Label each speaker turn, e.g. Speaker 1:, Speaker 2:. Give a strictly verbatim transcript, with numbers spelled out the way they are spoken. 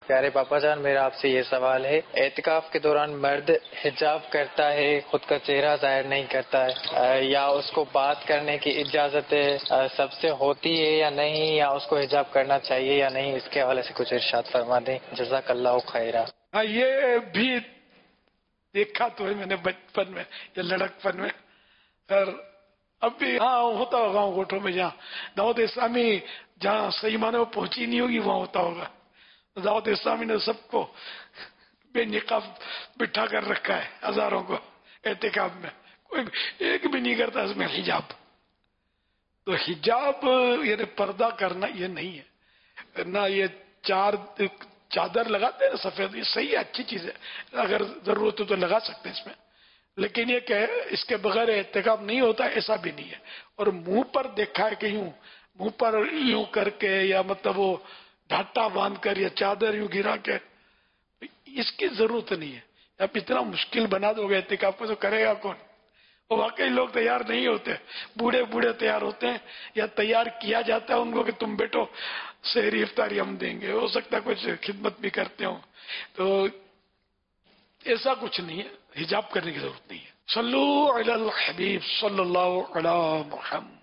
Speaker 1: پیارے پاپا جان، میرا آپ سے یہ سوال ہے، اعتکاف کے دوران مرد حجاب کرتا ہے، خود کا چہرہ ظاہر نہیں کرتا ہے، یا اس کو بات کرنے کی اجازت سب سے ہوتی ہے یا نہیں، یا اس کو حجاب کرنا چاہیے یا نہیں، اس کے حوالے سے کچھ ارشاد فرما دیں، جزاک اللہ خیرہ۔
Speaker 2: ہاں، یہ بھی دیکھا تو ہے میں نے بچپن میں یا لڑکپن میں، اور اب بھی ہاں ہوتا ہوگا گاؤں گوٹھوں میں، جہاں دعوت اسلامی جہاں صحیح معنی میں پہنچی نہیں ہوگی وہاں ہوتا ہوگا۔ دعوت اسلامی نے سب کو بے نقاب بٹھا کر رکھا ہے، ہزاروں کو اعتکاف میں، کوئی ایک بھی نہیں کرتا اس میں حجاب۔ تو حجاب یعنی پردہ کرنا یہ نہیں ہے، نہ یہ چار چادر لگاتے ہیں سفید، یہ صحیح ہے، اچھی چیز ہے، اگر ضرورت ہو تو لگا سکتے ہیں اس میں، لیکن یہ کہ اس کے بغیر اعتکاف نہیں ہوتا ایسا بھی نہیں ہے۔ اور منہ پر دیکھا ہے کہ یوں منہ پر یوں کر کے، یا مطلب وہ ڈھاٹا باندھ کر یا چادر یوں گرا کے، اس کی ضرورت نہیں ہے۔ اب اتنا مشکل بنا دو گے اعتکاف کو تو کرے گا کون؟ وہ واقعی لوگ تیار نہیں ہوتے، بوڑھے بوڑھے تیار ہوتے ہیں، یا تیار کیا جاتا ہے ان کو کہ تم بیٹو سحری افطاری ہم دیں گے، ہو سکتا ہے کچھ خدمت بھی کرتے ہوں، تو ایسا کچھ نہیں ہے، حجاب کرنے کی ضرورت نہیں ہے۔ صلو علی الحبیب صلی اللہ علی محمد۔